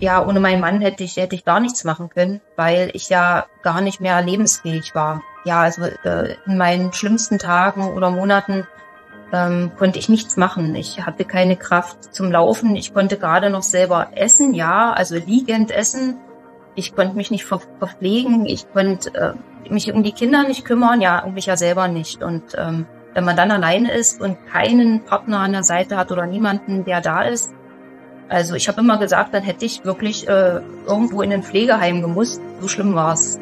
ja, ohne meinen Mann hätte ich gar nichts machen können, weil ich ja gar nicht mehr lebensfähig war. Ja, also in meinen schlimmsten Tagen oder Monaten konnte ich nichts machen. Ich hatte keine Kraft zum Laufen. Ich konnte gerade noch selber essen, ja, also liegend essen. Ich konnte mich nicht verpflegen. Ich konnte mich um die Kinder nicht kümmern, ja, um mich ja selber nicht. Und wenn man dann alleine ist und keinen Partner an der Seite hat oder niemanden, der da ist, also ich habe immer gesagt, dann hätte ich wirklich irgendwo in ein Pflegeheim gemusst. So schlimm war's.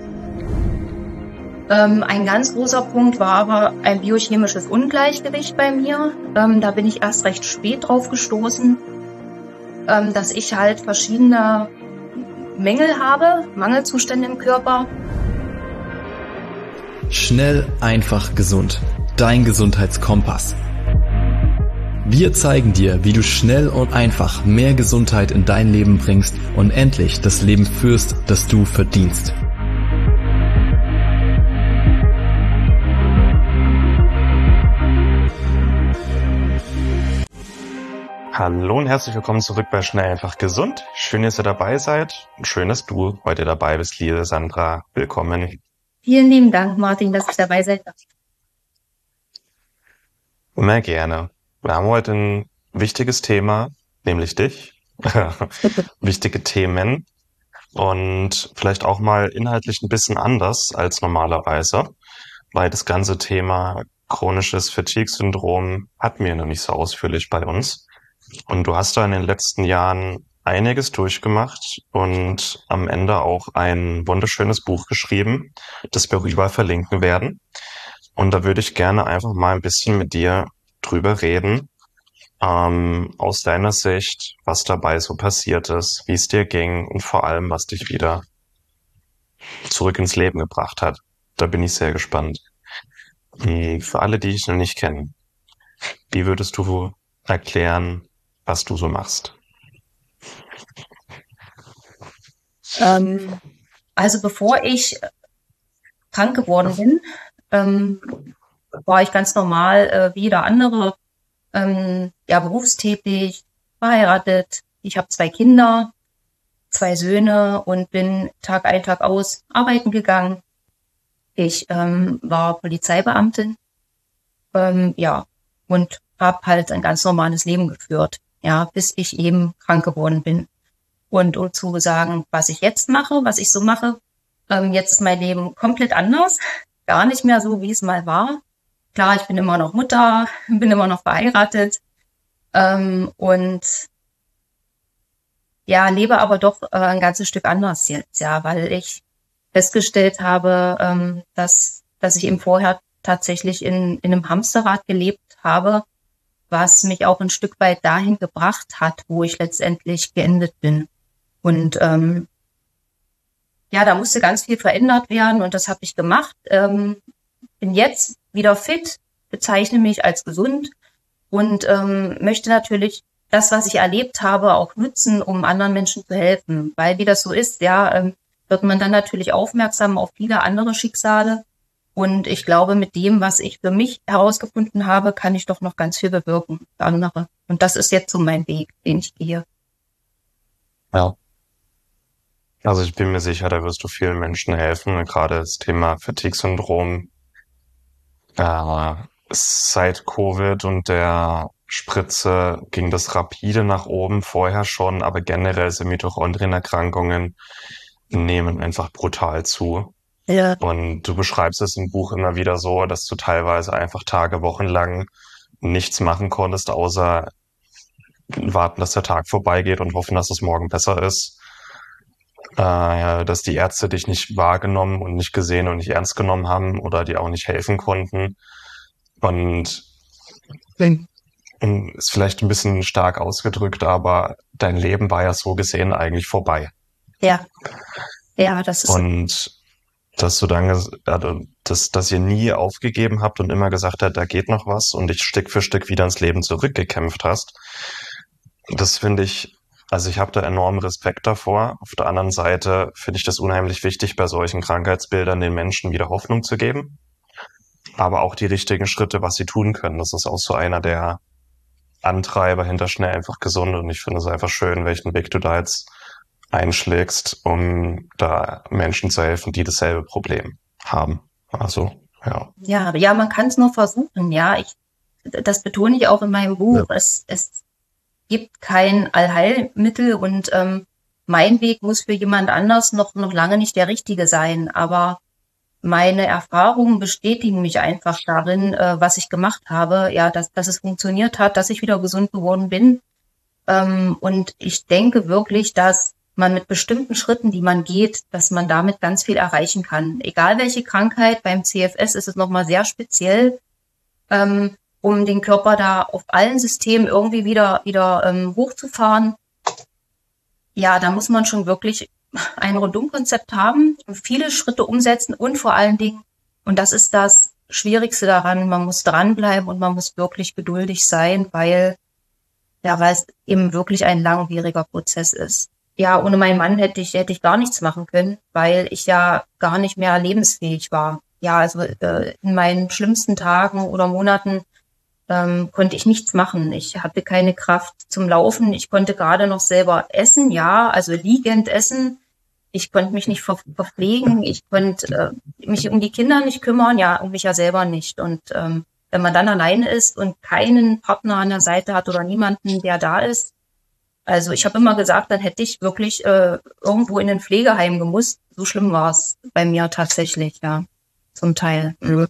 Ein ganz großer Punkt war aber ein biochemisches Ungleichgewicht bei mir. Da bin ich erst recht spät drauf gestoßen, dass ich halt verschiedene Mängel habe, Mangelzustände im Körper. Schnell, einfach, gesund. Dein Gesundheitskompass. Wir zeigen dir, wie du schnell und einfach mehr Gesundheit in dein Leben bringst und endlich das Leben führst, das du verdienst. Hallo und herzlich willkommen zurück bei Schnell einfach gesund. Schön, dass ihr dabei seid und schön, dass du heute dabei bist, liebe Sandra. Willkommen. Vielen lieben Dank, Martin, dass ich dabei sein darf. Immer gerne. Wir haben heute ein wichtiges Thema, nämlich dich. Wichtige Themen und vielleicht auch mal inhaltlich ein bisschen anders als normalerweise, weil das ganze Thema chronisches Fatigue-Syndrom hatten wir noch nicht so ausführlich bei uns. Und du hast da in den letzten Jahren einiges durchgemacht und am Ende auch ein wunderschönes Buch geschrieben, das wir rüber verlinken werden. Und da würde ich gerne einfach mal ein bisschen mit dir drüber reden, aus deiner Sicht, was dabei so passiert ist, wie es dir ging und vor allem, was dich wieder zurück ins Leben gebracht hat. Da bin ich sehr gespannt. Für alle, die ich noch nicht kenne, wie würdest du erklären, was du so machst? Also bevor ich krank geworden bin, war ich ganz normal wie jeder andere, berufstätig, verheiratet. Ich habe 2 Kinder, 2 Söhne und bin Tag ein, Tag aus arbeiten gegangen. Ich war Polizeibeamtin, und habe halt ein ganz normales Leben geführt, ja, bis ich eben krank geworden bin. Und um zu sagen, was ich jetzt mache, was ich so mache, jetzt ist mein Leben komplett anders, gar nicht mehr so, wie es mal war. Klar, ich bin immer noch Mutter, bin immer noch verheiratet und ja, lebe aber doch ein ganzes Stück anders jetzt, ja, weil ich festgestellt habe, dass ich eben vorher tatsächlich in einem Hamsterrad gelebt habe, was mich auch ein Stück weit dahin gebracht hat, wo ich letztendlich geendet bin. Und da musste ganz viel verändert werden und das habe ich gemacht. Bin jetzt wieder fit, bezeichne mich als gesund und möchte natürlich das, was ich erlebt habe, auch nutzen, um anderen Menschen zu helfen. Weil wie das so ist, wird man dann natürlich aufmerksam auf viele andere Schicksale. Und ich glaube, mit dem, was ich für mich herausgefunden habe, kann ich doch noch ganz viel bewirken für andere. Und das ist jetzt so mein Weg, den ich gehe. Ja. Also ich bin mir sicher, da wirst du vielen Menschen helfen. Gerade das Thema Fatigue-Syndrom. Seit Covid und der Spritze ging das rapide nach oben, vorher schon, aber generell sind Mitochondrienerkrankungen nehmen einfach brutal zu. Ja. Und du beschreibst es im Buch immer wieder so, dass du teilweise einfach Tage, Wochen lang nichts machen konntest, außer warten, dass der Tag vorbeigeht und hoffen, dass es morgen besser ist. Dass die Ärzte dich nicht wahrgenommen und nicht gesehen und nicht ernst genommen haben oder dir auch nicht helfen konnten. Und ist vielleicht ein bisschen stark ausgedrückt, aber dein Leben war ja so gesehen eigentlich vorbei. Ja, das ist. Und dass du dann, dass ihr nie aufgegeben habt und immer gesagt habt, da geht noch was und dich Stück für Stück wieder ins Leben zurückgekämpft hast. Das finde ich, also ich habe da enormen Respekt davor. Auf der anderen Seite finde ich das unheimlich wichtig, bei solchen Krankheitsbildern den Menschen wieder Hoffnung zu geben. Aber auch die richtigen Schritte, was sie tun können. Das ist auch so einer der Antreiber hinter Schnell einfach gesund. Und ich finde es einfach schön, welchen Weg du da jetzt einschlägst, um da Menschen zu helfen, die dasselbe Problem haben. Also, ja. Ja, man kann es nur versuchen, ja. Das betone ich auch in meinem Buch. Ja. Es gibt kein Allheilmittel und mein Weg muss für jemand anders noch lange nicht der richtige sein. Aber meine Erfahrungen bestätigen mich einfach darin, was ich gemacht habe, ja, dass es funktioniert hat, dass ich wieder gesund geworden bin. Und ich denke wirklich, dass man mit bestimmten Schritten, die man geht, dass man damit ganz viel erreichen kann. Egal welche Krankheit, beim CFS ist es nochmal sehr speziell, um den Körper da auf allen Systemen irgendwie wieder hochzufahren. Ja, da muss man schon wirklich ein Rundumkonzept haben, viele Schritte umsetzen und vor allen Dingen, und das ist das Schwierigste daran, man muss dranbleiben und man muss wirklich geduldig sein, weil es eben wirklich ein langwieriger Prozess ist. Ja, ohne meinen Mann hätte ich gar nichts machen können, weil ich ja gar nicht mehr lebensfähig war. Ja, also in meinen schlimmsten Tagen oder Monaten konnte ich nichts machen. Ich hatte keine Kraft zum Laufen. Ich konnte gerade noch selber essen, ja, also liegend essen. Ich konnte mich nicht verpflegen. Ich konnte mich um die Kinder nicht kümmern, ja, um mich ja selber nicht. Und wenn man dann alleine ist und keinen Partner an der Seite hat oder niemanden, der da ist, also ich habe immer gesagt, dann hätte ich wirklich irgendwo in ein Pflegeheim gemusst. So schlimm war es bei mir tatsächlich, ja, zum Teil. Mhm.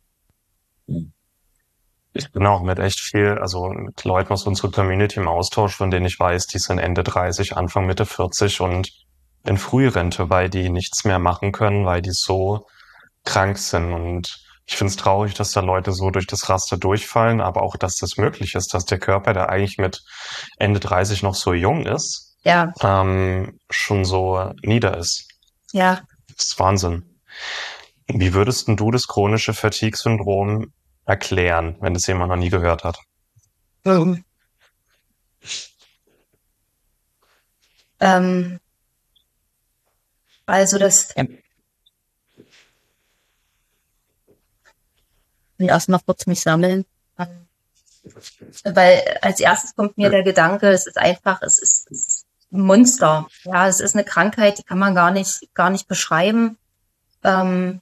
Ich bin auch mit mit Leuten aus unserer Community im Austausch, von denen ich weiß, die sind Ende 30, Anfang Mitte 40 und in Frührente, weil die nichts mehr machen können, weil die so krank sind. Und ich finde es traurig, dass da Leute so durch das Raster durchfallen, aber auch, dass das möglich ist, dass der Körper, der eigentlich mit Ende 30 noch so jung ist, Ja, schon so nieder ist. ja. Das ist Wahnsinn. Wie würdest denn du das chronische Fatigue-Syndrom erklären, wenn das jemand noch nie gehört hat? Ähm, also das, ich will erst mal kurz mich sammeln. Weil als erstes kommt mir der Gedanke, es ist ein Monster. Ja, es ist eine Krankheit, die kann man gar nicht beschreiben. Ähm,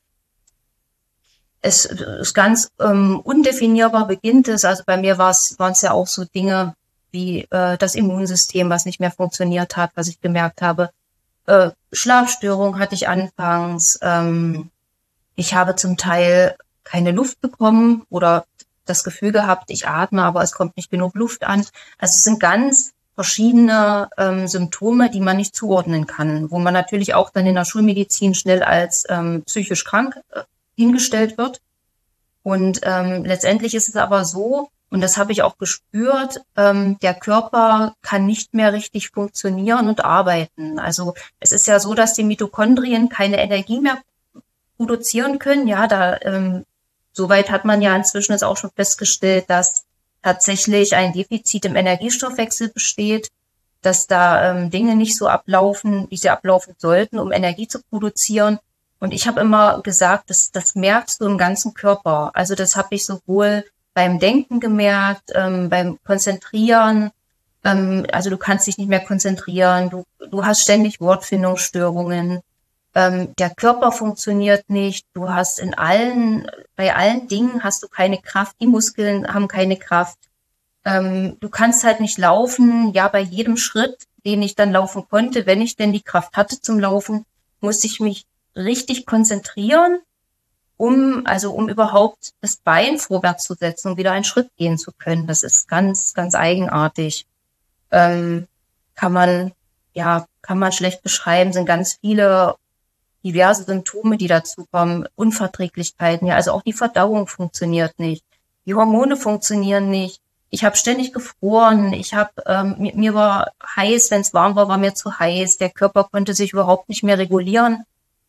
Es ist ganz undefinierbar beginnt es. Also bei mir waren es ja auch so Dinge wie das Immunsystem, was nicht mehr funktioniert hat, was ich gemerkt habe. Schlafstörung hatte ich anfangs. Ich habe zum Teil keine Luft bekommen oder das Gefühl gehabt, ich atme, aber es kommt nicht genug Luft an. Also es sind ganz verschiedene Symptome, die man nicht zuordnen kann, wo man natürlich auch dann in der Schulmedizin schnell als psychisch krank hingestellt wird. Und letztendlich ist es aber so, und das habe ich auch gespürt, der Körper kann nicht mehr richtig funktionieren und arbeiten. Also es ist ja so, dass die Mitochondrien keine Energie mehr produzieren können. Ja, soweit hat man ja inzwischen jetzt auch schon festgestellt, dass tatsächlich ein Defizit im Energiestoffwechsel besteht, dass da Dinge nicht so ablaufen, wie sie ablaufen sollten, um Energie zu produzieren. Und ich habe immer gesagt, das merkst du im ganzen Körper. Also das habe ich sowohl beim Denken gemerkt, beim Konzentrieren. Also du kannst dich nicht mehr konzentrieren. Du hast ständig Wortfindungsstörungen. Der Körper funktioniert nicht. Du hast bei allen Dingen hast du keine Kraft. Die Muskeln haben keine Kraft. Du kannst halt nicht laufen. Ja, bei jedem Schritt, den ich dann laufen konnte, wenn ich denn die Kraft hatte zum Laufen, musste ich mich richtig konzentrieren, um überhaupt das Bein vorwärts zu setzen und wieder einen Schritt gehen zu können. Das ist ganz, ganz eigenartig. Kann man schlecht beschreiben, sind ganz viele diverse Symptome, die dazu kommen, Unverträglichkeiten, ja, also auch die Verdauung funktioniert nicht, die Hormone funktionieren nicht. Ich habe ständig gefroren, mir war heiß, wenn es warm war, war mir zu heiß, der Körper konnte sich überhaupt nicht mehr regulieren.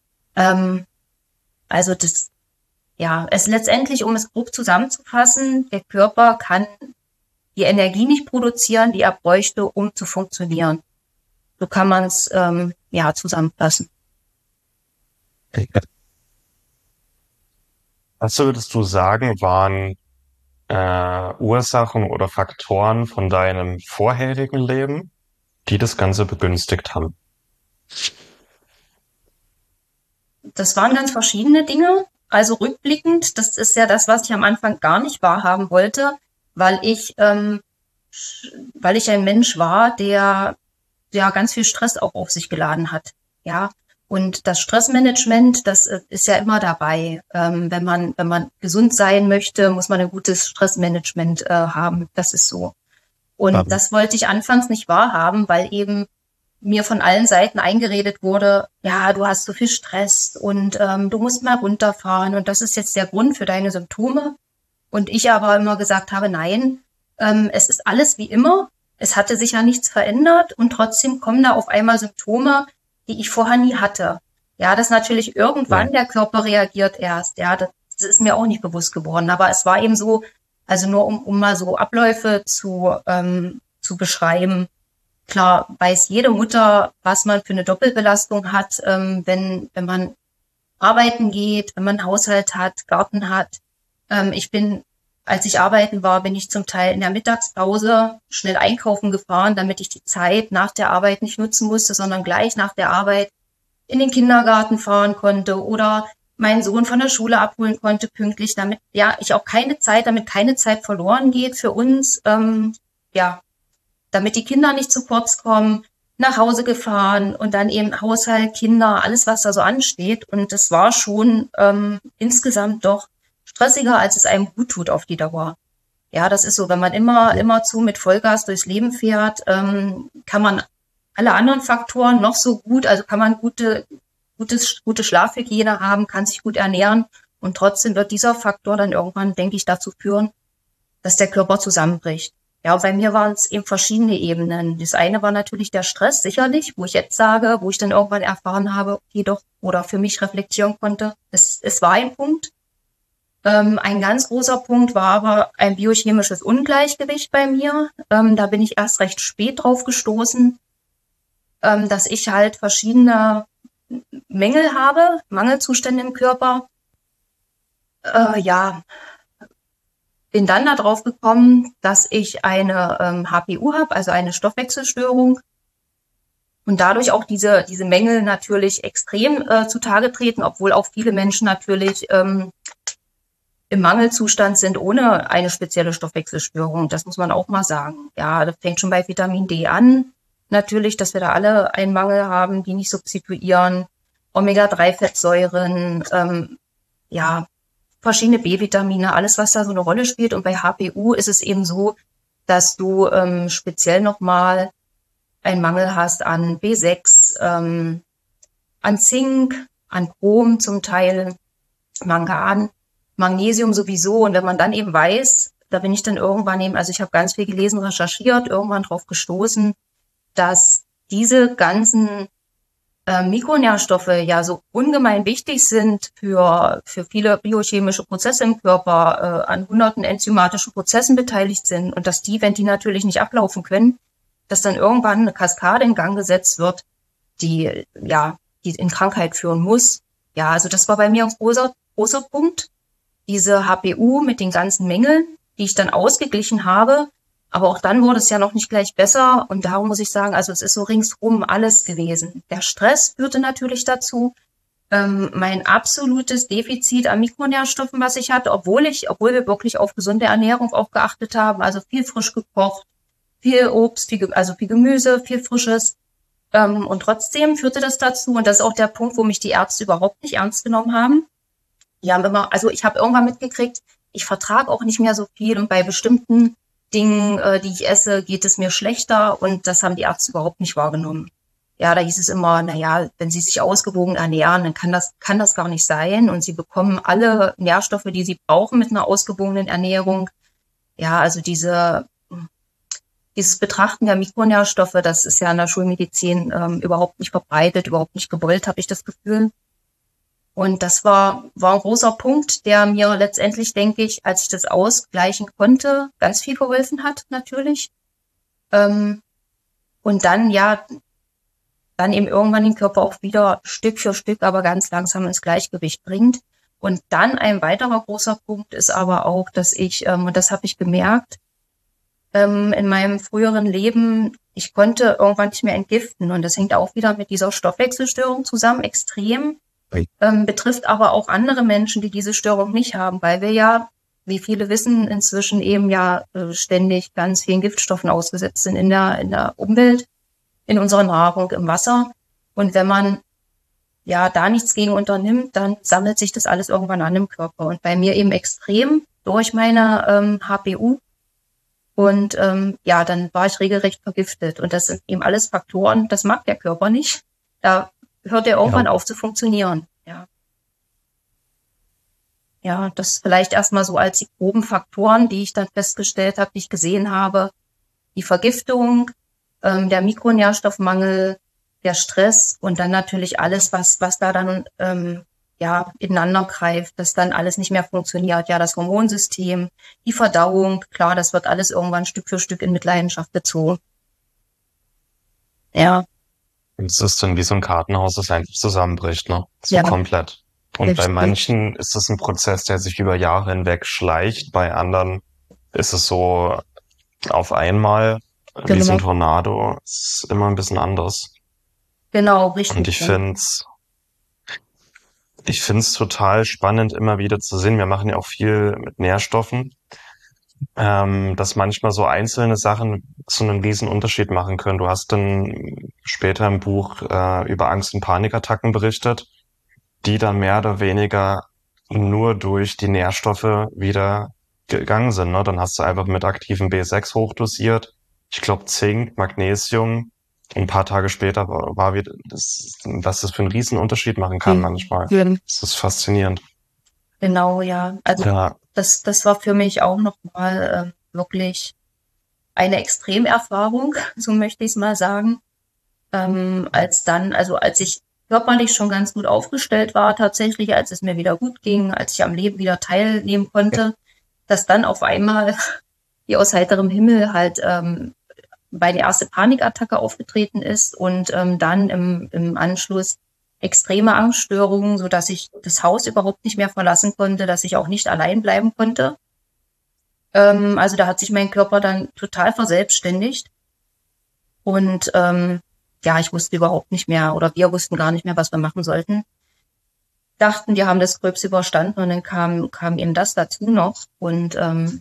Also es letztendlich, um es grob zusammenzufassen, der Körper kann die Energie nicht produzieren, die er bräuchte, um zu funktionieren. So kann man es zusammenfassen. Was würdest du sagen, waren Ursachen oder Faktoren von deinem vorherigen Leben, die das Ganze begünstigt haben? Das waren ganz verschiedene Dinge. Also rückblickend, das ist ja das, was ich am Anfang gar nicht wahrhaben wollte, weil ich ein Mensch war, der ja ganz viel Stress auch auf sich geladen hat. Ja. Und das Stressmanagement, das ist ja immer dabei. Wenn man gesund sein möchte, muss man ein gutes Stressmanagement haben. Das ist so. Und das wollte ich anfangs nicht wahrhaben, weil eben mir von allen Seiten eingeredet wurde, ja, du hast so viel Stress und du musst mal runterfahren und das ist jetzt der Grund für deine Symptome. Und ich aber immer gesagt habe, nein, es ist alles wie immer. Es hatte sich ja nichts verändert und trotzdem kommen da auf einmal Symptome, die ich vorher nie hatte. Ja, das natürlich irgendwann der Körper reagiert erst. Ja, das ist mir auch nicht bewusst geworden. Aber es war eben so, also nur um mal so Abläufe zu beschreiben. Klar weiß jede Mutter, was man für eine Doppelbelastung hat, wenn man arbeiten geht, wenn man einen Haushalt hat, Garten hat. Als ich arbeiten war, bin ich zum Teil in der Mittagspause schnell einkaufen gefahren, damit ich die Zeit nach der Arbeit nicht nutzen musste, sondern gleich nach der Arbeit in den Kindergarten fahren konnte oder meinen Sohn von der Schule abholen konnte pünktlich, damit ich auch keine Zeit verloren geht für uns, damit die Kinder nicht zu kurz kommen, nach Hause gefahren und dann eben Haushalt, Kinder, alles, was da so ansteht. Und das war schon insgesamt doch stressiger, als es einem gut tut auf die Dauer. Ja, das ist so, wenn man immer zu mit Vollgas durchs Leben fährt, kann man alle anderen Faktoren noch so gut, also kann man gute Schlafhygiene haben, kann sich gut ernähren und trotzdem wird dieser Faktor dann irgendwann, denke ich, dazu führen, dass der Körper zusammenbricht. Ja, bei mir waren es eben verschiedene Ebenen. Das eine war natürlich der Stress, sicherlich, wo ich jetzt sage, wo ich dann irgendwann erfahren habe, jedoch oder für mich reflektieren konnte, es war ein Punkt. Ein ganz großer Punkt war aber ein biochemisches Ungleichgewicht bei mir. Da bin ich erst recht spät drauf gestoßen, dass ich halt verschiedene Mängel habe, Mangelzustände im Körper. Bin dann darauf gekommen, dass ich eine HPU habe, also eine Stoffwechselstörung. Und dadurch auch diese Mängel natürlich extrem zutage treten, obwohl auch viele Menschen natürlich im Mangelzustand sind ohne eine spezielle Stoffwechselstörung. Das muss man auch mal sagen. Ja, das fängt schon bei Vitamin D an. Natürlich, dass wir da alle einen Mangel haben, die nicht substituieren. Omega-3-Fettsäuren, verschiedene B-Vitamine, alles, was da so eine Rolle spielt. Und bei HPU ist es eben so, dass du speziell nochmal einen Mangel hast an B6, an Zink, an Chrom zum Teil, Mangan, Magnesium sowieso. Und wenn man dann eben weiß, da bin ich dann irgendwann eben, also ich habe ganz viel gelesen, recherchiert, irgendwann drauf gestoßen, dass diese ganzen Mikronährstoffe ja so ungemein wichtig sind für viele biochemische Prozesse im Körper, an hunderten enzymatischen Prozessen beteiligt sind und dass die, wenn die natürlich nicht ablaufen können, dass dann irgendwann eine Kaskade in Gang gesetzt wird, die in Krankheit führen muss. Ja, also das war bei mir ein großer Punkt. Diese HPU mit den ganzen Mängeln, die ich dann ausgeglichen habe. Aber auch dann wurde es ja noch nicht gleich besser. Und darum muss ich sagen, also es ist so ringsrum alles gewesen. Der Stress führte natürlich dazu. Mein absolutes Defizit an Mikronährstoffen, was ich hatte, obwohl wir wirklich auf gesunde Ernährung auch geachtet haben. Also viel frisch gekocht, viel Obst, viel Gemüse, viel Frisches. Und trotzdem führte das dazu. Und das ist auch der Punkt, wo mich die Ärzte überhaupt nicht ernst genommen haben. Die haben ich habe irgendwann mitgekriegt, ich vertrage auch nicht mehr so viel und bei bestimmten Dingen, die ich esse, geht es mir schlechter und das haben die Ärzte überhaupt nicht wahrgenommen. Ja, da hieß es immer, wenn sie sich ausgewogen ernähren, dann kann das gar nicht sein und sie bekommen alle Nährstoffe, die sie brauchen mit einer ausgewogenen Ernährung. Ja, also dieses Betrachten der Mikronährstoffe, das ist ja in der Schulmedizin überhaupt nicht verbreitet, überhaupt nicht gewollt, habe ich das Gefühl. Und das war ein großer Punkt, der mir letztendlich, denke ich, als ich das ausgleichen konnte, ganz viel geholfen hat, natürlich. Und dann eben irgendwann den Körper auch wieder Stück für Stück, aber ganz langsam ins Gleichgewicht bringt. Und dann ein weiterer großer Punkt ist aber auch, dass ich, und das habe ich gemerkt, in meinem früheren Leben, ich konnte irgendwann nicht mehr entgiften und das hängt auch wieder mit dieser Stoffwechselstörung zusammen, extrem. Betrifft aber auch andere Menschen, die diese Störung nicht haben, weil wir ja, wie viele wissen, inzwischen eben ja ständig ganz vielen Giftstoffen ausgesetzt sind in der Umwelt, in unserer Nahrung, im Wasser. Und wenn man ja da nichts gegen unternimmt, dann sammelt sich das alles irgendwann an im Körper. Und bei mir eben extrem durch meine HPU. Und ja, dann war ich regelrecht vergiftet. Und das sind eben alles Faktoren, das mag der Körper nicht. Da hört er irgendwann auf zu funktionieren. Ja. Ja, das vielleicht erstmal so als die groben Faktoren, die ich dann festgestellt habe, die ich gesehen habe. Die Vergiftung, der Mikronährstoffmangel, der Stress und dann natürlich alles, was da dann ja ineinander greift, dass dann alles nicht mehr funktioniert. Ja, das Hormonsystem, die Verdauung, klar, das wird alles irgendwann Stück für Stück in Mitleidenschaft gezogen. Ja. Und es ist dann wie so ein Kartenhaus, das einfach zusammenbricht, ne? So Ja. komplett. Und Richtig. bei manchen ist es ein Prozess, der sich über Jahre hinweg schleicht. Bei anderen ist es so auf einmal, wie so ein Tornado. Es ist immer ein bisschen anders. Genau, richtig. Und ich find's total spannend, immer wieder zu sehen. Wir machen ja auch viel mit Nährstoffen, dass manchmal so einzelne Sachen so einen riesen Unterschied machen können. Du hast dann später im Buch über Angst- und Panikattacken berichtet, die dann mehr oder weniger nur durch die Nährstoffe wieder gegangen sind. Ne? Dann hast du einfach mit aktivem B6 hochdosiert. Ich glaube Zink, Magnesium. Ein paar Tage später war wieder, was das für einen riesen Unterschied machen kann manchmal. Das ist faszinierend. Genau, ja. Also Ja. das war für mich auch nochmal wirklich eine Extremerfahrung, so möchte ich es mal sagen. Als ich körperlich schon ganz gut aufgestellt war, tatsächlich, als es mir wieder gut ging, als ich am Leben wieder teilnehmen konnte, dass dann auf einmal wie aus heiterem Himmel halt meine erste Panikattacke aufgetreten ist und dann im Anschluss extreme Angststörungen, so dass ich das Haus überhaupt nicht mehr verlassen konnte, dass ich auch nicht allein bleiben konnte. Also da hat sich mein Körper dann total verselbstständigt und ja, ich wusste überhaupt nicht mehr oder wir wussten gar nicht mehr, was wir machen sollten. Dachten, wir haben das Gröbste überstanden und dann kam eben das dazu noch und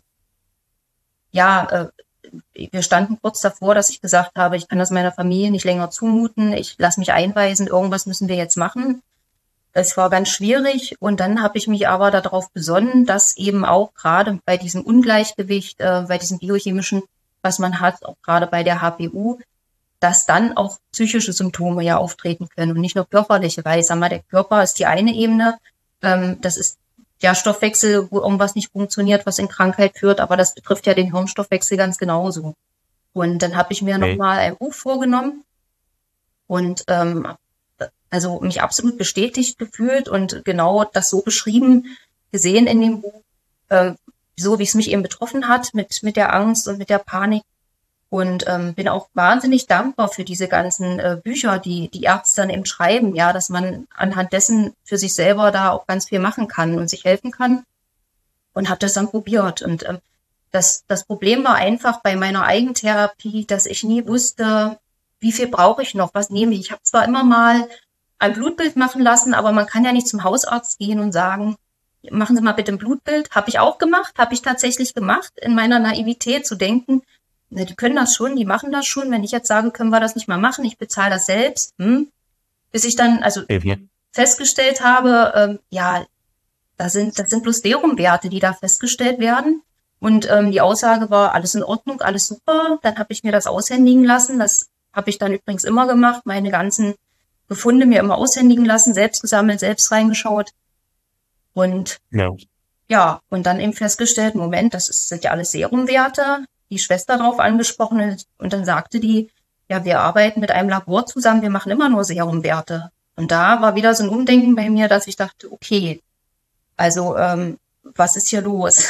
wir standen kurz davor, dass ich gesagt habe, ich kann das meiner Familie nicht länger zumuten, ich lasse mich einweisen, irgendwas müssen wir jetzt machen. Es war ganz schwierig und dann habe ich mich aber darauf besonnen, dass eben auch gerade bei diesem Ungleichgewicht, bei diesem biochemischen, was man hat, auch gerade bei der HPU, dass dann auch psychische Symptome ja auftreten können und nicht nur körperliche, weil ich sag mal, der Körper ist die eine Ebene, das ist der Stoffwechsel, wo irgendwas nicht funktioniert, was in Krankheit führt, aber das betrifft ja den Hirnstoffwechsel ganz genauso. Und dann habe ich mir nochmal ein Buch vorgenommen und also mich absolut bestätigt gefühlt und genau das so beschrieben, gesehen in dem Buch, so wie es mich eben betroffen hat mit der Angst und mit der Panik. Und bin auch wahnsinnig dankbar für diese ganzen Bücher, die Ärzte dann eben schreiben, ja, dass man anhand dessen für sich selber da auch ganz viel machen kann und sich helfen kann. Und habe das dann probiert. Und das Problem war einfach bei meiner Eigentherapie, dass ich nie wusste, wie viel brauche ich noch, was nehme ich. Ich habe zwar immer mal ein Blutbild machen lassen, aber man kann ja nicht zum Hausarzt gehen und sagen, machen Sie mal bitte ein Blutbild. Habe ich auch gemacht, habe ich tatsächlich gemacht, in meiner Naivität zu denken, na, die können das schon, die machen das schon. Wenn ich jetzt sage, können wir das nicht mal machen, ich bezahle das selbst. Bis ich dann festgestellt habe, ja, das sind bloß Serumwerte, die da festgestellt werden. Und die Aussage war, alles in Ordnung, alles super. Dann habe ich mir das aushändigen lassen. Das habe ich dann übrigens immer gemacht. Meine ganzen Befunde mir immer aushändigen lassen, selbst gesammelt, selbst reingeschaut. Und ja, und dann eben festgestellt, Moment, sind ja alles Serumwerte. Die Schwester drauf angesprochen und dann sagte die, ja, wir arbeiten mit einem Labor zusammen, wir machen immer nur Serumwerte. Und da war wieder so ein Umdenken bei mir, dass ich dachte, okay, also was ist hier los?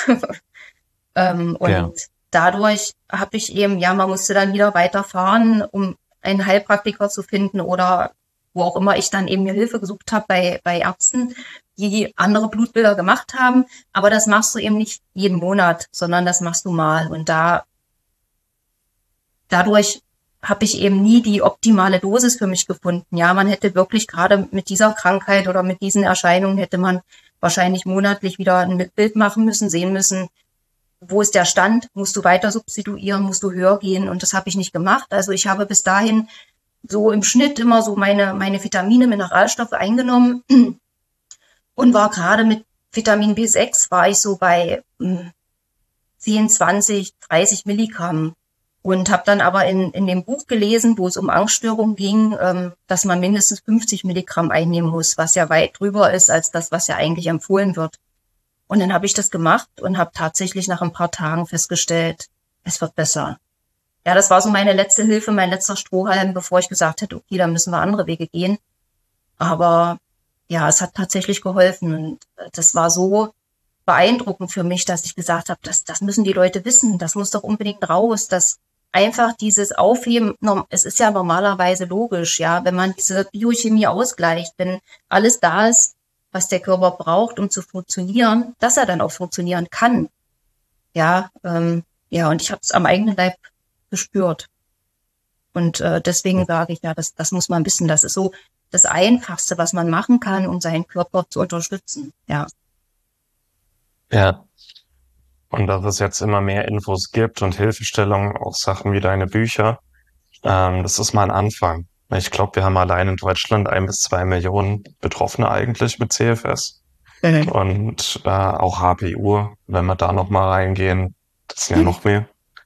Und dadurch habe ich eben, ja, man musste dann wieder weiterfahren, um einen Heilpraktiker zu finden oder wo auch immer ich dann eben mir Hilfe gesucht habe bei Ärzten, die andere Blutbilder gemacht haben. Aber das machst du eben nicht jeden Monat, sondern das machst du mal. Und da dadurch habe ich eben nie die optimale Dosis für mich gefunden. Ja, man hätte wirklich gerade mit dieser Krankheit oder mit diesen Erscheinungen hätte man wahrscheinlich monatlich wieder ein Bild machen müssen, sehen müssen, wo ist der Stand, musst du weiter substituieren, musst du höher gehen, und das habe ich nicht gemacht. Also ich habe bis dahin so im Schnitt immer so meine Vitamine, Mineralstoffe eingenommen und war gerade mit Vitamin B6 war ich so bei 10, 20, 30 Milligramm. Und habe dann aber in dem Buch gelesen, wo es um Angststörungen ging, dass man mindestens 50 Milligramm einnehmen muss, was ja weit drüber ist als das, was ja eigentlich empfohlen wird. Und dann habe ich das gemacht und habe tatsächlich nach ein paar Tagen festgestellt, es wird besser. Ja, das war so meine letzte Hilfe, mein letzter Strohhalm, bevor ich gesagt hätte, okay, da müssen wir andere Wege gehen. Aber ja, es hat tatsächlich geholfen. Und das war so beeindruckend für mich, dass ich gesagt habe, das müssen die Leute wissen, das muss doch unbedingt raus, dass einfach dieses Aufheben, es ist ja normalerweise logisch, ja, wenn man diese Biochemie ausgleicht, wenn alles da ist, was der Körper braucht, um zu funktionieren, dass er dann auch funktionieren kann. Ja, ja, und ich habe es am eigenen Leib gespürt. Und deswegen sage ich, ja, das muss man wissen. Das ist so das Einfachste, was man machen kann, um seinen Körper zu unterstützen. Ja. Ja. Und dass es jetzt immer mehr Infos gibt und Hilfestellungen, auch Sachen wie deine Bücher, das ist mal ein Anfang. Ich glaube, wir haben allein in Deutschland 1 bis 2 Millionen Betroffene eigentlich mit CFS. Und auch HPU, wenn wir da noch mal reingehen, das sind ja noch mehr.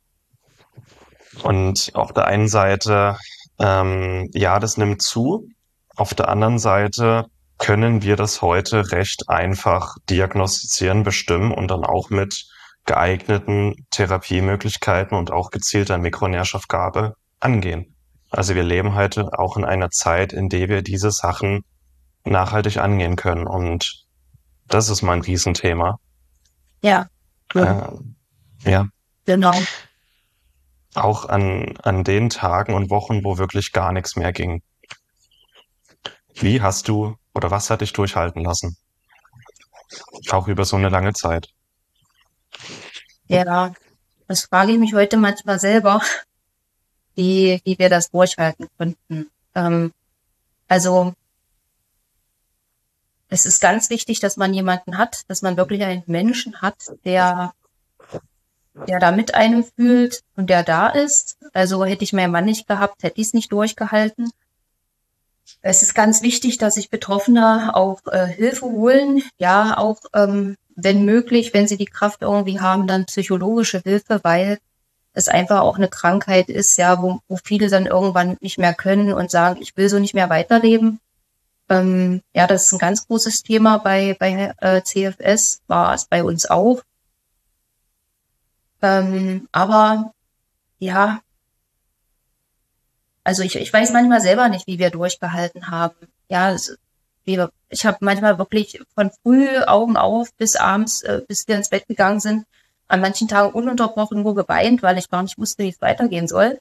Und auf der einen Seite, ja, das nimmt zu. Auf der anderen Seite können wir das heute recht einfach diagnostizieren, bestimmen und dann auch mit geeigneten Therapiemöglichkeiten und auch gezielter Mikronährstoffgabe angehen. Also wir leben heute auch in einer Zeit, in der wir diese Sachen nachhaltig angehen können. Und das ist mein Riesenthema. Ja. Ja. Genau. Auch an den Tagen und Wochen, wo wirklich gar nichts mehr ging. Wie hast du oder was hat dich durchhalten lassen? Auch über so eine lange Zeit. Ja, das frage ich mich heute manchmal selber, wie wir das durchhalten könnten. Also es ist ganz wichtig, dass man jemanden hat, dass man wirklich einen Menschen hat, der da mit einem fühlt und der da ist. Also hätte ich meinen Mann nicht gehabt, hätte ich es nicht durchgehalten. Es ist ganz wichtig, dass sich Betroffene auch Hilfe holen. Ja, auch wenn möglich, wenn sie die Kraft irgendwie haben, dann psychologische Hilfe, weil es einfach auch eine Krankheit ist, ja, wo viele dann irgendwann nicht mehr können und sagen, ich will so nicht mehr weiterleben. Ja, das ist ein ganz großes Thema bei CFS, war es bei uns auch. Aber ja, also ich weiß manchmal selber nicht, wie wir durchgehalten haben. Ja, ich habe manchmal wirklich von früh Augen auf bis abends, bis wir ins Bett gegangen sind, an manchen Tagen ununterbrochen nur geweint, weil ich gar nicht wusste, wie es weitergehen soll.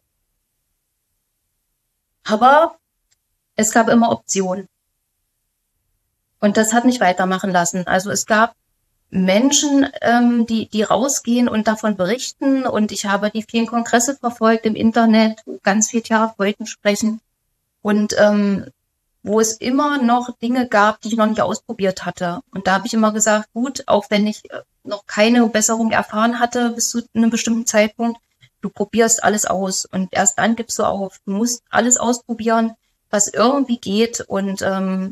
Aber es gab immer Optionen. Und das hat mich weitermachen lassen. Also es gab Menschen, die rausgehen und davon berichten. Und ich habe die vielen Kongresse verfolgt im Internet, wo ganz viele Therapeuten sprechen. Und wo es immer noch Dinge gab, die ich noch nicht ausprobiert hatte. Und da habe ich immer gesagt, gut, auch wenn ich noch keine Besserung erfahren hatte bis zu einem bestimmten Zeitpunkt, du probierst alles aus und erst dann gibst du auf. Du musst alles ausprobieren, was irgendwie geht. Und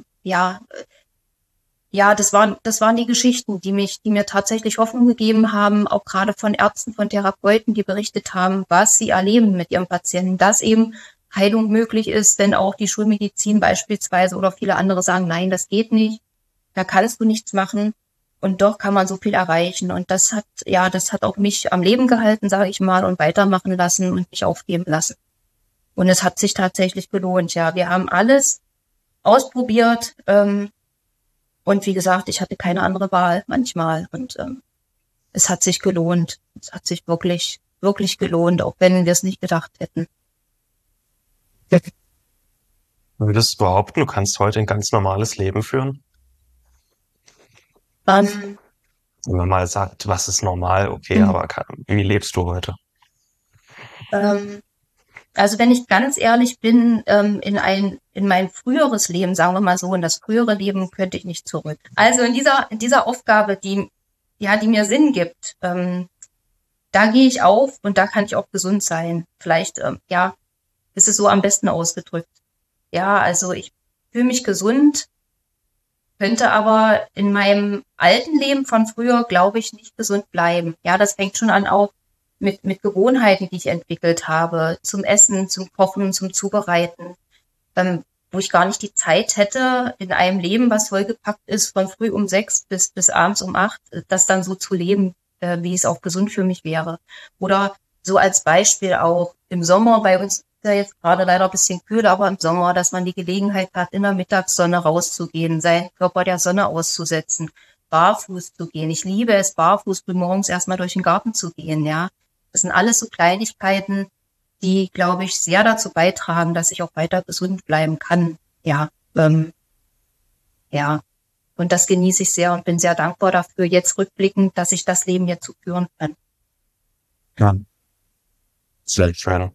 ja, das waren die Geschichten, die mir tatsächlich Hoffnung gegeben haben, auch gerade von Ärzten, von Therapeuten, die berichtet haben, was sie erleben mit ihrem Patienten, dass eben Heilung möglich ist, wenn auch die Schulmedizin beispielsweise oder viele andere sagen, nein, das geht nicht, da kannst du nichts machen, und doch kann man so viel erreichen. Und das hat auch mich am Leben gehalten, sage ich mal, und weitermachen lassen und mich aufgeben lassen. Und es hat sich tatsächlich gelohnt. Ja, wir haben alles ausprobiert, und wie gesagt, ich hatte keine andere Wahl manchmal. Und es hat sich gelohnt. Es hat sich wirklich, wirklich gelohnt, auch wenn wir es nicht gedacht hätten. Würdest du behaupten, du kannst heute ein ganz normales Leben führen? Wenn man mal sagt, was ist normal, okay, aber wie lebst du heute? Also wenn ich ganz ehrlich bin, in mein früheres Leben, sagen wir mal so, in das frühere Leben könnte ich nicht zurück. Also in dieser Aufgabe, die mir Sinn gibt, da gehe ich auf und da kann ich auch gesund sein. Vielleicht, ist es so am besten ausgedrückt. Ja, also ich fühle mich gesund, könnte aber in meinem alten Leben von früher, glaube ich, nicht gesund bleiben. Ja, das fängt schon an auch mit Gewohnheiten, die ich entwickelt habe, zum Essen, zum Kochen, zum Zubereiten, wo ich gar nicht die Zeit hätte, in einem Leben, was vollgepackt ist, von früh um 6 bis abends um 8, das dann so zu leben, wie es auch gesund für mich wäre. Oder so als Beispiel auch im Sommer, bei uns ist ja jetzt gerade leider ein bisschen kühler, aber im Sommer, dass man die Gelegenheit hat, in der Mittagssonne rauszugehen, seinen Körper der Sonne auszusetzen, barfuß zu gehen. Ich liebe es, barfuß morgens erstmal durch den Garten zu gehen, ja. Das sind alles so Kleinigkeiten, die, glaube ich, sehr dazu beitragen, dass ich auch weiter gesund bleiben kann. Ja, ja. Und das genieße ich sehr und bin sehr dankbar dafür, jetzt rückblickend, dass ich das Leben jetzt so führen kann. Ja. Sehr schön.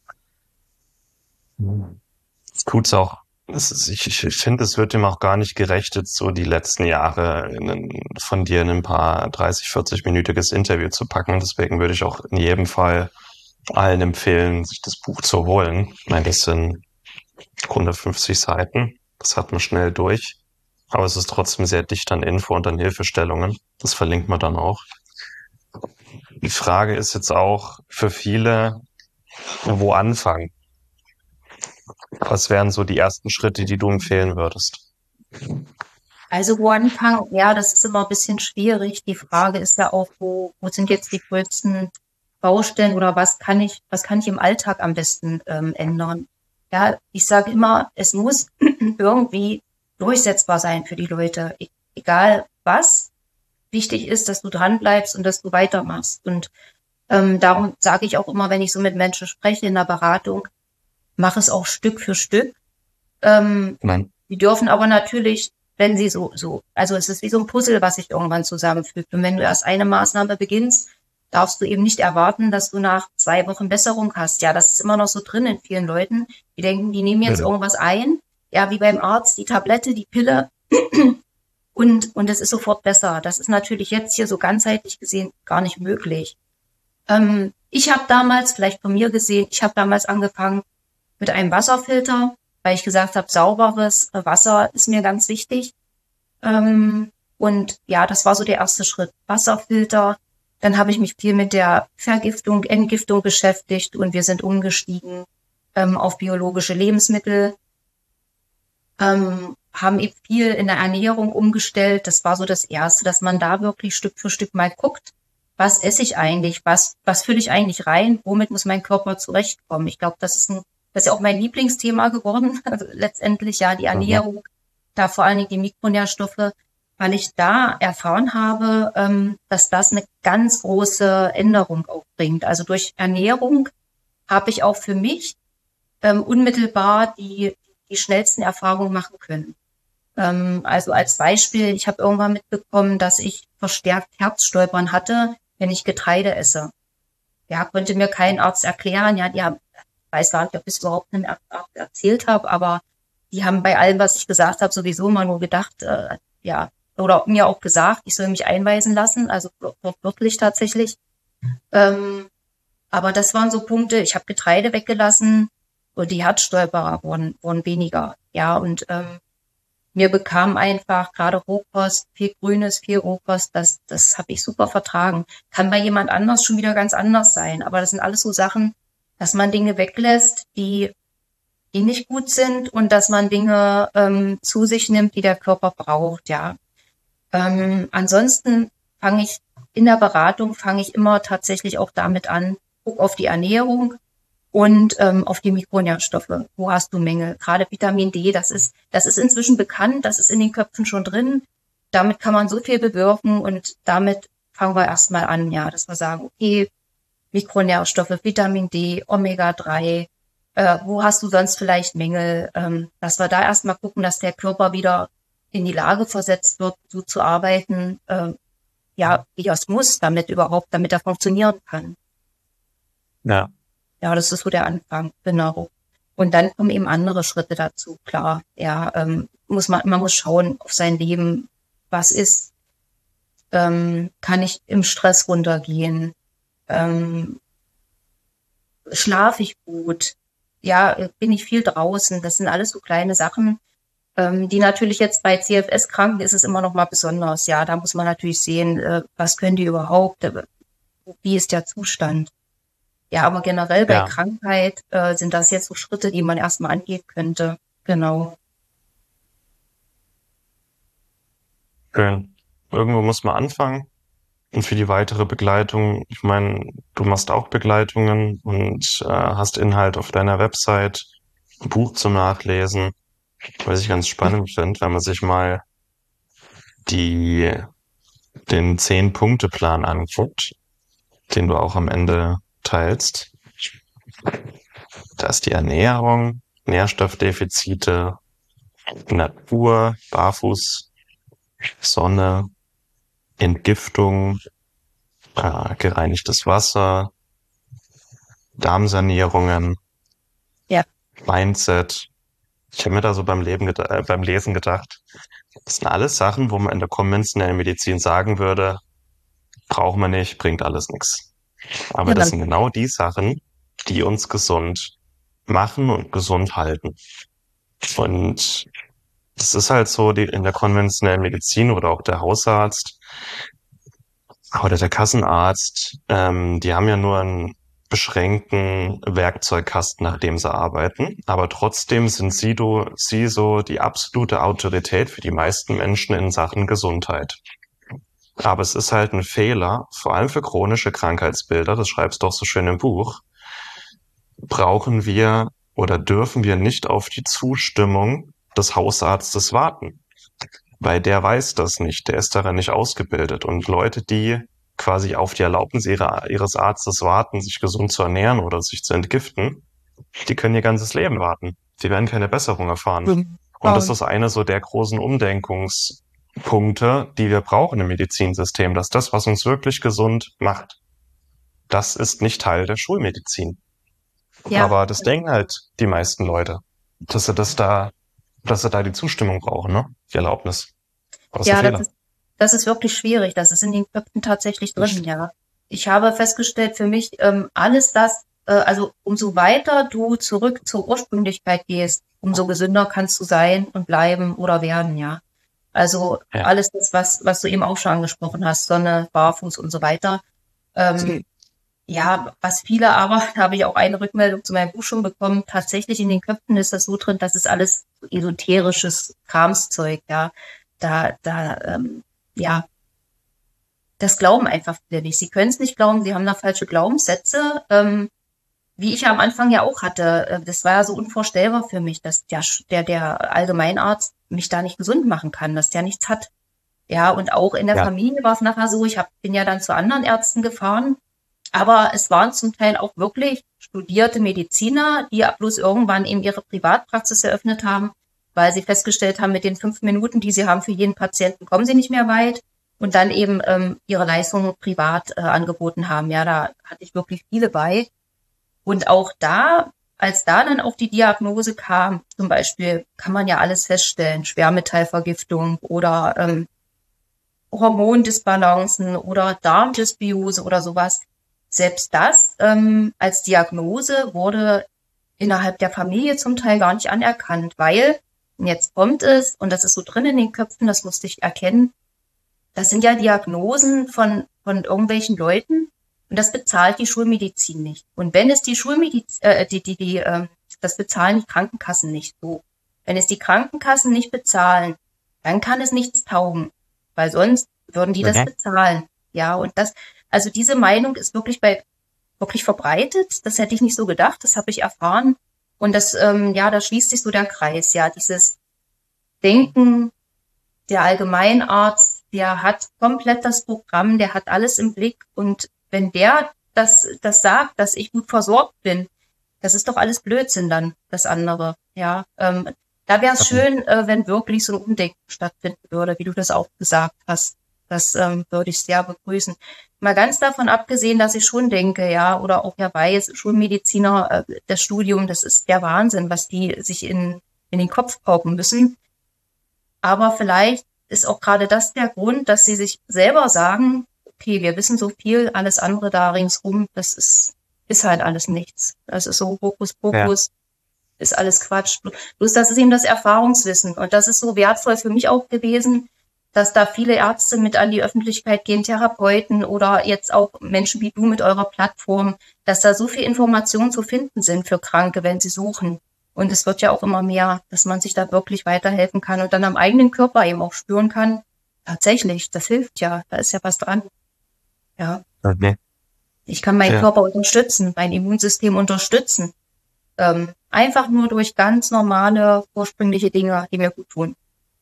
Tut's auch. Ich finde, es wird ihm auch gar nicht gerecht, jetzt so die letzten Jahre von dir in ein paar 30, 40-minütiges Interview zu packen. Deswegen würde ich auch in jedem Fall allen empfehlen, sich das Buch zu holen. Ich meine, das sind 150 Seiten. Das hat man schnell durch. Aber es ist trotzdem sehr dicht an Info und an Hilfestellungen. Das verlinkt man dann auch. Die Frage ist jetzt auch für viele, wo anfangen? Was wären so die ersten Schritte, die du empfehlen würdest? Also wo anfangen, ja, das ist immer ein bisschen schwierig. Die Frage ist ja auch, wo sind jetzt die größten Baustellen oder was kann ich im Alltag am besten ändern? Ja, ich sage immer, es muss irgendwie durchsetzbar sein für die Leute, egal was. Wichtig ist, dass du dran bleibst und dass du weitermachst. Und darum sage ich auch immer, wenn ich so mit Menschen spreche in der Beratung, mach es auch Stück für Stück. Die dürfen aber natürlich, wenn sie also es ist wie so ein Puzzle, was sich irgendwann zusammenfügt. Und wenn du erst eine Maßnahme beginnst, darfst du eben nicht erwarten, dass du nach 2 Wochen Besserung hast. Ja, das ist immer noch so drin in vielen Leuten. Die denken, die nehmen jetzt irgendwas ein. Ja, wie beim Arzt, die Tablette, die Pille. Und es ist sofort besser. Das ist natürlich jetzt hier so ganzheitlich gesehen gar nicht möglich. Ich habe damals, vielleicht von mir gesehen, angefangen mit einem Wasserfilter, weil ich gesagt habe, sauberes Wasser ist mir ganz wichtig. Und ja, das war so der erste Schritt. Wasserfilter. Dann habe ich mich viel mit der Vergiftung, Entgiftung beschäftigt und wir sind umgestiegen auf biologische Lebensmittel. Haben eben viel in der Ernährung umgestellt. Das war so das Erste, dass man da wirklich Stück für Stück mal guckt, was esse ich eigentlich, was fülle ich eigentlich rein, womit muss mein Körper zurechtkommen. Ich glaube, das ist ja auch mein Lieblingsthema geworden, also letztendlich ja die Ernährung, da vor allen Dingen die Mikronährstoffe, weil ich da erfahren habe, dass das eine ganz große Änderung auch bringt. Also durch Ernährung habe ich auch für mich unmittelbar die schnellsten Erfahrungen machen können. Also als Beispiel, ich habe irgendwann mitbekommen, dass ich verstärkt Herzstolpern hatte, wenn ich Getreide esse. Ja, konnte mir kein Arzt erklären. Ja, ich weiß gar nicht, ob ich es überhaupt einem Arzt erzählt habe, aber die haben bei allem, was ich gesagt habe, sowieso immer nur gedacht, oder mir auch gesagt, ich soll mich einweisen lassen, also wirklich tatsächlich. Aber das waren so Punkte, ich habe Getreide weggelassen und die Herzstolperer wurden weniger. Ja, und mir bekam einfach gerade Rohkost, viel Grünes, viel Rohkost, das habe ich super vertragen. Kann bei jemand anders schon wieder ganz anders sein, aber das sind alles so Sachen, dass man Dinge weglässt, die nicht gut sind und dass man Dinge zu sich nimmt, die der Körper braucht, ja. Ansonsten fange ich immer tatsächlich auch damit an, guck auf die Ernährung und auf die Mikronährstoffe. Wo hast du Mängel? Gerade Vitamin D, das ist inzwischen bekannt, das ist in den Köpfen schon drin. Damit kann man so viel bewirken und damit fangen wir erstmal an, ja, dass wir sagen, okay, Mikronährstoffe, Vitamin D, Omega-3, wo hast du sonst vielleicht Mängel? Dass wir da erstmal gucken, dass der Körper wieder in die Lage versetzt wird, so zu arbeiten, wie er es muss, damit er funktionieren kann. Ja. Ja, das ist so der Anfang, genau. Und dann kommen eben andere Schritte dazu, klar. Ja, man muss schauen auf sein Leben, was ist, kann ich im Stress runtergehen, schlafe ich gut, ja, bin ich viel draußen. Das sind alles so kleine Sachen, die natürlich jetzt bei CFS-Kranken ist es immer noch mal besonders. Ja, da muss man natürlich sehen, was können die überhaupt, wie ist der Zustand. Ja, aber generell bei Ja, Krankheit sind das jetzt so Schritte, die man erstmal angehen könnte. Genau. schön. Irgendwo muss man anfangen. Und für die weitere Begleitung, ich meine, du machst auch Begleitungen und hast Inhalt auf deiner Website, ein Buch zum Nachlesen, was ich ganz spannend finde, wenn man sich mal die, den 10-Punkte-Plan anguckt, den du auch am Ende teilst. Da ist die Ernährung, Nährstoffdefizite, Natur, Barfuß, Sonne, Entgiftung, gereinigtes Wasser, Darmsanierungen, Ja, Mindset. Ich habe mir da so beim Lesen gedacht, das sind alles Sachen, wo man in der konventionellen Medizin sagen würde, braucht man nicht, bringt alles nichts. Aber ja, das dann, sind genau die Sachen, die uns gesund machen und gesund halten. Und das ist halt so, in der konventionellen Medizin oder auch der Hausarzt oder der Kassenarzt, die haben ja nur einen beschränkten Werkzeugkasten, nach dem sie arbeiten. Aber trotzdem sind sie so die absolute Autorität für die meisten Menschen in Sachen Gesundheit. Aber es ist halt ein Fehler, vor allem für chronische Krankheitsbilder, das schreibst du doch so schön im Buch, brauchen wir oder dürfen wir nicht auf die Zustimmung des Hausarztes warten. Weil der weiß das nicht, der ist darin nicht ausgebildet. Und Leute, die quasi auf die Erlaubnis ihres Arztes warten, sich gesund zu ernähren oder sich zu entgiften, die können ihr ganzes Leben warten. Die werden keine Besserung erfahren. Und das ist eine so der großen Umdenkungspunkte, die wir brauchen im Medizinsystem, dass das, was uns wirklich gesund macht, das ist nicht Teil der Schulmedizin. ja, Aber das denken halt die meisten Leute, dass sie da die Zustimmung brauchen, ne? Die Erlaubnis. Aber das ist ein ja, Fehler. das ist wirklich schwierig. Das ist in den Köpfen tatsächlich drin, ja. Ich habe festgestellt für mich, alles das, also umso weiter du zurück zur Ursprünglichkeit gehst, umso gesünder kannst du sein und bleiben oder werden, ja. Also Ja. alles das, was du eben auch schon angesprochen hast, Sonne, Barfuß und so weiter. Ähm, ja, was viele aber, da habe ich auch eine Rückmeldung zu meinem Buch schon bekommen, tatsächlich in den Köpfen ist das so drin, das ist alles so esoterisches Kramszeug, ja. Ja, das glauben einfach viele nicht. Sie können es nicht glauben, sie haben da falsche Glaubenssätze, wie ich ja am Anfang ja auch hatte. Das war ja so unvorstellbar für mich, dass der Allgemeinarzt mich da nicht gesund machen kann, dass der nichts hat. Ja, und auch in der Ja. Familie war es nachher so, bin ja dann zu anderen Ärzten gefahren, aber es waren zum Teil auch wirklich studierte Mediziner, die ja bloß irgendwann eben ihre Privatpraxis eröffnet haben, weil sie festgestellt haben, mit den 5 Minuten, die sie haben für jeden Patienten, kommen sie nicht mehr weit und dann eben ihre Leistungen privat angeboten haben. Ja, da hatte ich wirklich viele bei. Und auch da, als da dann auf die Diagnose kam, zum Beispiel kann man ja alles feststellen, Schwermetallvergiftung oder Hormondisbalancen oder Darmdysbiose oder sowas. Selbst das als Diagnose wurde innerhalb der Familie zum Teil gar nicht anerkannt, weil, und jetzt kommt es, und das ist so drin in den Köpfen, das musste ich erkennen, das sind ja Diagnosen von irgendwelchen Leuten und das bezahlt die Schulmedizin nicht. Und wenn es die Schulmedizin, das bezahlen die Krankenkassen nicht so. Wenn es die Krankenkassen nicht bezahlen, dann kann es nichts taugen, weil sonst würden die das Okay. bezahlen. Ja, und also diese Meinung ist wirklich verbreitet. Das hätte ich nicht so gedacht, das habe ich erfahren. Und da schließt sich so der Kreis, ja, dieses Denken, der Allgemeinarzt, der hat komplett das Programm, der hat alles im Blick. Und wenn der das sagt, dass ich gut versorgt bin, das ist doch alles Blödsinn dann, das andere. Ja, da wäre es schön, wenn wirklich so ein Umdenken stattfinden würde, wie du das auch gesagt hast. Das würde ich sehr begrüßen. Mal ganz davon abgesehen, dass ich schon denke, ja, oder auch ja weiß, Schulmediziner, das Studium, das ist der Wahnsinn, was die sich in den Kopf pauken müssen. Aber vielleicht ist auch gerade das der Grund, dass sie sich selber sagen, okay, wir wissen so viel, alles andere da ringsrum, das ist halt alles nichts. Das ist so Hokuspokus, ist alles Quatsch. Bloß das ist eben das Erfahrungswissen. Und das ist so wertvoll für mich auch gewesen, dass da viele Ärzte mit an die Öffentlichkeit gehen, Therapeuten oder jetzt auch Menschen wie du mit eurer Plattform, dass da so viel Informationen zu finden sind für Kranke, wenn sie suchen. Und es wird ja auch immer mehr, dass man sich da wirklich weiterhelfen kann und dann am eigenen Körper eben auch spüren kann, tatsächlich, das hilft ja, da ist ja was dran. Ja. Okay. Ich kann meinen Körper unterstützen, mein Immunsystem unterstützen. Einfach nur durch ganz normale, ursprüngliche Dinge, die mir gut tun.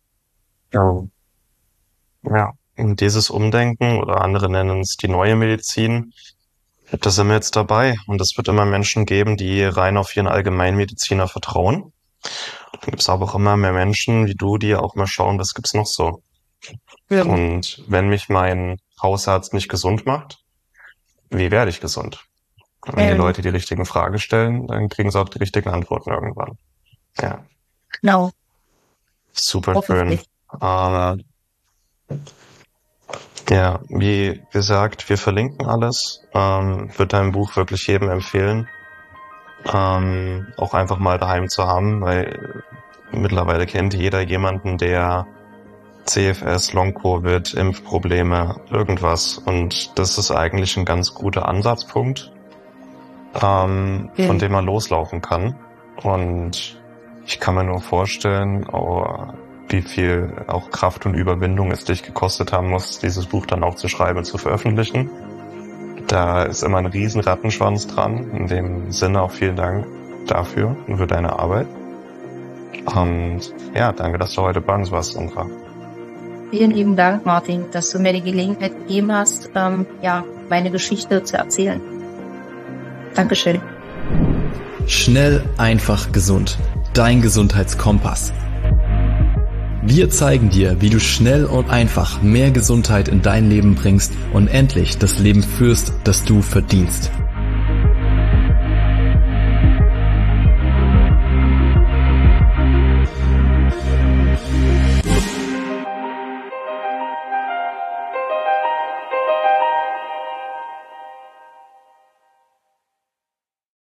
Ja, und dieses Umdenken oder andere nennen es die neue Medizin, da sind wir jetzt dabei. Und es wird immer Menschen geben, die rein auf ihren Allgemeinmediziner vertrauen. Dann gibt es aber auch immer mehr Menschen wie du, die auch mal schauen, was gibt's noch so. Ja. Und wenn mich mein Hausarzt nicht gesund macht, wie werde ich gesund? Wenn die Leute die richtigen Fragen stellen, dann kriegen sie auch die richtigen Antworten irgendwann. Ja. Genau. Super schön. Ja, wie gesagt, wir verlinken alles. Würde dein Buch wirklich jedem empfehlen, auch einfach mal daheim zu haben, weil mittlerweile kennt jeder jemanden, der CFS, Long-Covid, Impfprobleme, irgendwas. Und das ist eigentlich ein ganz guter Ansatzpunkt, von dem man loslaufen kann. Und ich kann mir nur vorstellen, wie viel auch Kraft und Überwindung es dich gekostet haben muss, dieses Buch dann auch zu schreiben und zu veröffentlichen. Da ist immer ein riesen Rattenschwanz dran. In dem Sinne auch vielen Dank dafür und für deine Arbeit. Und ja, danke, dass du heute bei uns warst, Sandra. Vielen lieben Dank, Martin, dass du mir die Gelegenheit gegeben hast, meine Geschichte zu erzählen. Dankeschön. Schnell, einfach, gesund. Dein Gesundheitskompass. Wir zeigen dir, wie du schnell und einfach mehr Gesundheit in dein Leben bringst und endlich das Leben führst, das du verdienst.